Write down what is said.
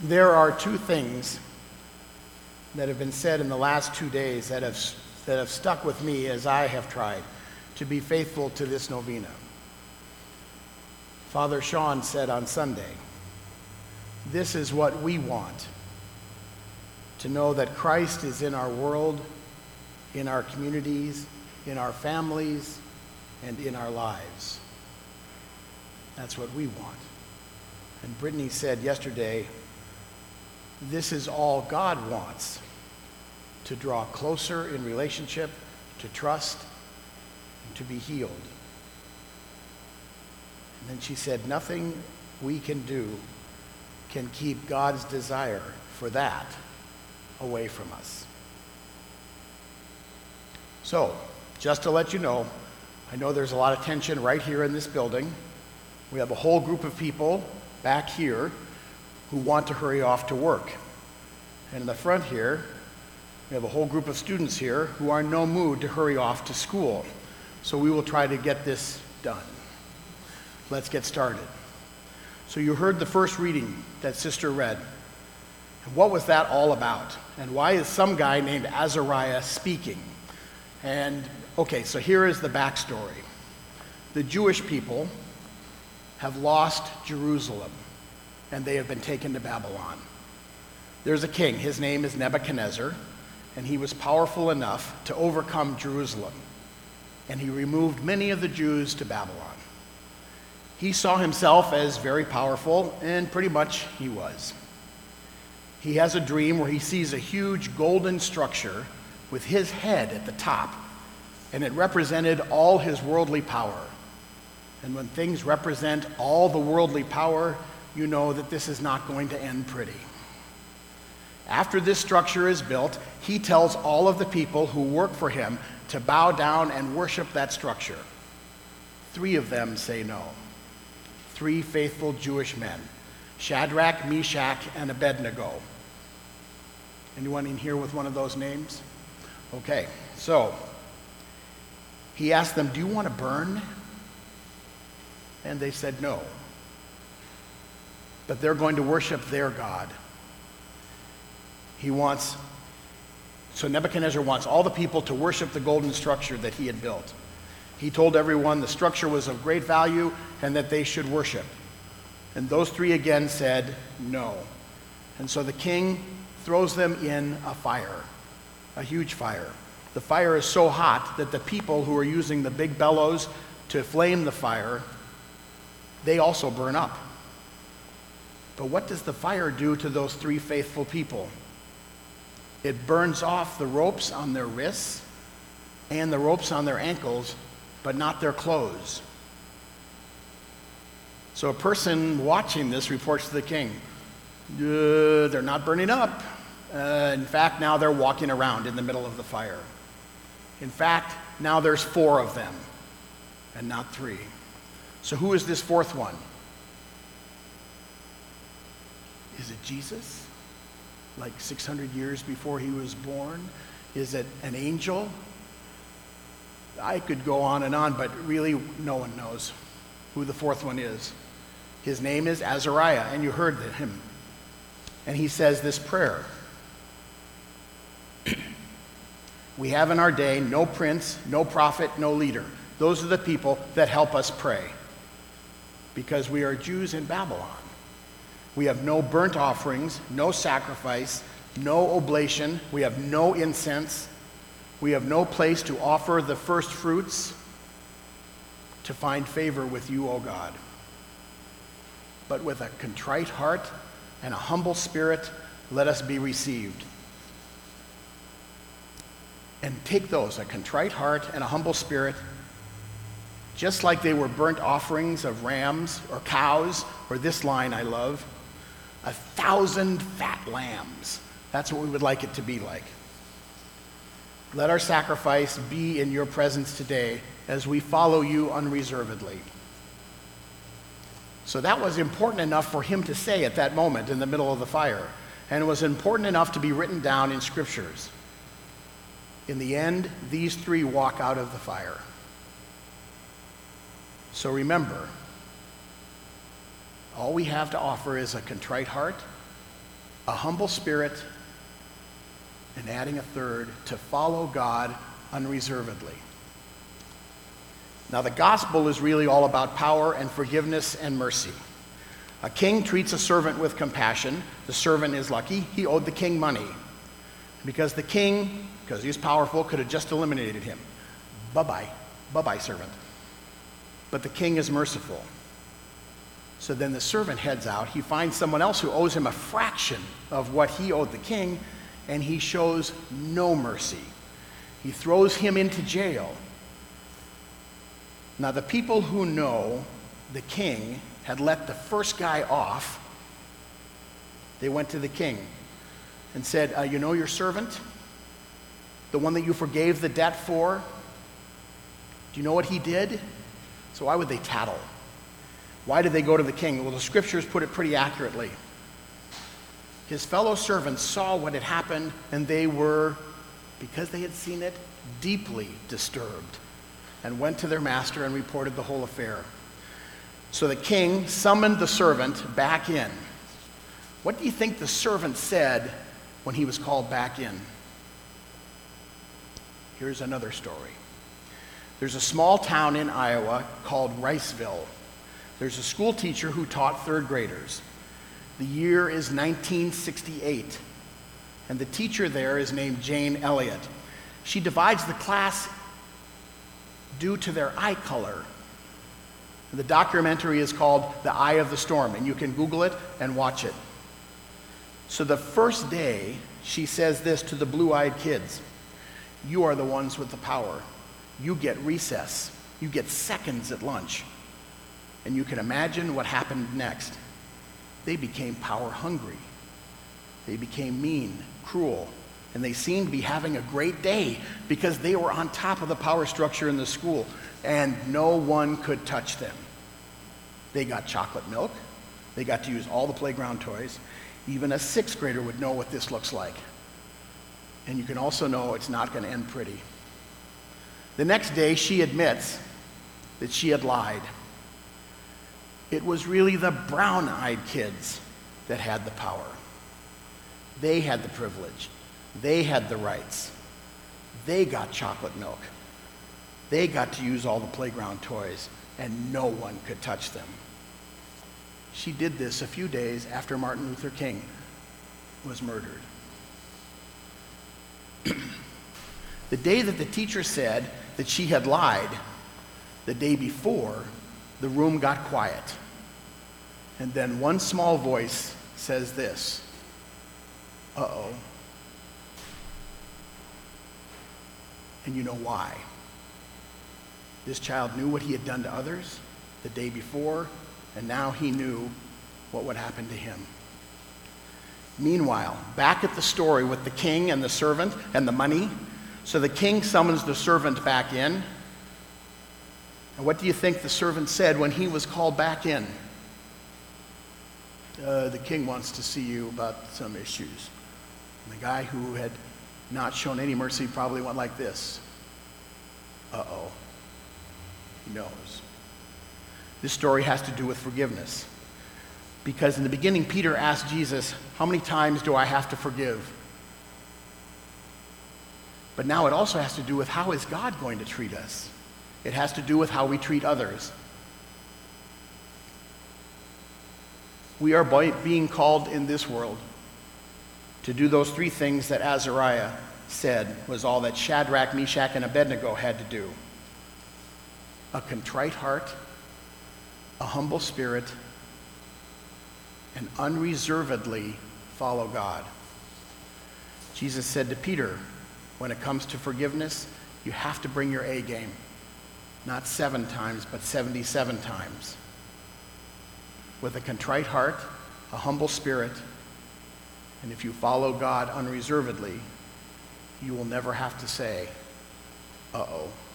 There are two things that have been said in the last 2 days that have stuck with me as I have tried to be faithful to this novena. Father Sean said on Sunday, "This is what we want, to know that Christ is in our world, in our communities, in our families, and in our lives." That's what we want. And Brittany said yesterday, this is all God wants, to draw closer in relationship, to trust, and to be healed. And then she said, nothing we can do can keep God's desire for that away from us. So, just to let you know, I know there's a lot of tension right here in this building. We have a whole group of people back here who want to hurry off to work. And in the front here, we have a whole group of students here who are in no mood to hurry off to school. So we will try to get this done. Let's get started. So you heard the first reading that Sister read. And what was that all about? And why is some guy named Azariah speaking? And okay, so here is the backstory. The Jewish people have lost Jerusalem, and they have been taken to Babylon. There's a king, his name is Nebuchadnezzar, and he was powerful enough to overcome Jerusalem, and he removed many of the Jews to Babylon. He saw himself as very powerful, and pretty much he was. He has a dream where he sees a huge golden structure with his head at the top, and it represented all his worldly power. And when things represent all the worldly power, you know that this is not going to end pretty. After this structure is built, he tells all of the people who work for him to bow down and worship that structure. 3 of them say no. 3 faithful Jewish men, Shadrach, Meshach, and Abednego. Anyone in here with one of those names? Okay, so he asked them, do you want to burn? And they said no. But they're going to worship their God. So Nebuchadnezzar wants all the people to worship the golden structure that he had built. He told everyone the structure was of great value and that they should worship. And those 3 again said no. And so the king throws them in a fire, a huge fire. The fire is so hot that the people who are using the big bellows to flame the fire, they also burn up. But what does the fire do to those 3 faithful people? It burns off the ropes on their wrists and the ropes on their ankles, but not their clothes. So a person watching this reports to the king, they're not burning up. In fact, now they're walking around in the middle of the fire. In fact, now there's 4 of them and not 3. So who is this 4th one? Is it Jesus? Like 600 years before he was born? Is it an angel? I could go on and on, but really no one knows who the 4th one is. His name is Azariah, and you heard him. And he says this prayer. We have in our day no prince, no prophet, no leader. Those are the people that help us pray. Because we are Jews in Babylon. We have no burnt offerings, no sacrifice, no oblation. We have no incense. We have no place to offer the first fruits to find favor with you, O God. But with a contrite heart and a humble spirit, let us be received. And take those, a contrite heart and a humble spirit, just like they were burnt offerings of rams or cows, or this line I love, 1,000 fat lambs. That's what we would like it to be like. Let our sacrifice be in your presence today as we follow you unreservedly. So that was important enough for him to say at that moment in the middle of the fire. And it was important enough to be written down in scriptures. In the end, these 3 walk out of the fire. So remember, all we have to offer is a contrite heart a humble spirit, and adding a third, to follow God unreservedly. Now, the gospel is really all about power and forgiveness and mercy. A king treats a servant with compassion. The servant is lucky. He owed the king money. Because the king, because he's powerful, could have just eliminated him. Bye-bye. Bye-bye, servant. But the king is merciful. So then the servant heads out. He finds someone else who owes him a fraction of what he owed the king, and he shows no mercy. He throws him into jail. Now, the people who know the king had let the first guy off, they went to the king and said, you know your servant? The one that you forgave the debt for? Do you know what he did? So why would they tattle? Why did they go to the king? Well, the scriptures put it pretty accurately. His fellow servants saw what had happened, and they were, because they had seen it, deeply disturbed, and went to their master and reported the whole affair. So the king summoned the servant back in. What do you think the servant said when he was called back in? Here's another story. There's a small town in Iowa called Riceville. There's a school teacher who taught third graders. The year is 1968, and the teacher there is named Jane Elliott. She divides the class due to their eye color. The documentary is called The Eye of the Storm, and you can Google it and watch it. So the first day, she says this to the blue-eyed kids: you are the ones with the power. You get recess. You get seconds at lunch. And you can imagine what happened next. They became power hungry. They became mean, cruel, and they seemed to be having a great day because they were on top of the power structure in the school, and no one could touch them. They got chocolate milk. They got to use all the playground toys. Even a sixth grader would know what this looks like. And you can also know it's not going to end pretty. The next day, she admits that she had lied. It was really the brown-eyed kids that had the power. They had the privilege. They had the rights. They got chocolate milk. They got to use all the playground toys, and no one could touch them. She did this a few days after Martin Luther King was murdered. The day that the teacher said that she had lied, the day before, the room got quiet. And then one small voice says this: uh-oh. And you know why. This child knew what he had done to others the day before, and now he knew what would happen to him. Meanwhile, back at the story with the king and the servant and the money, so the king summons the servant back in. And what do you think the servant said when he was called back in? The king wants to see you about some issues. And the guy who had not shown any mercy probably went like this: uh-oh. He knows. This story has to do with forgiveness. Because in the beginning, Peter asked Jesus, how many times do I have to forgive? But now it also has to do with how is God going to treat us? It has to do with how we treat others. We are being called in this world to do those three things that Azariah said was all that Shadrach, Meshach, and Abednego had to do: a contrite heart, a humble spirit, and unreservedly follow God. Jesus said to Peter, when it comes to forgiveness, you have to bring your A game. Not 7 times, but 77 times. With a contrite heart, a humble spirit, and if you follow God unreservedly, you will never have to say, uh-oh.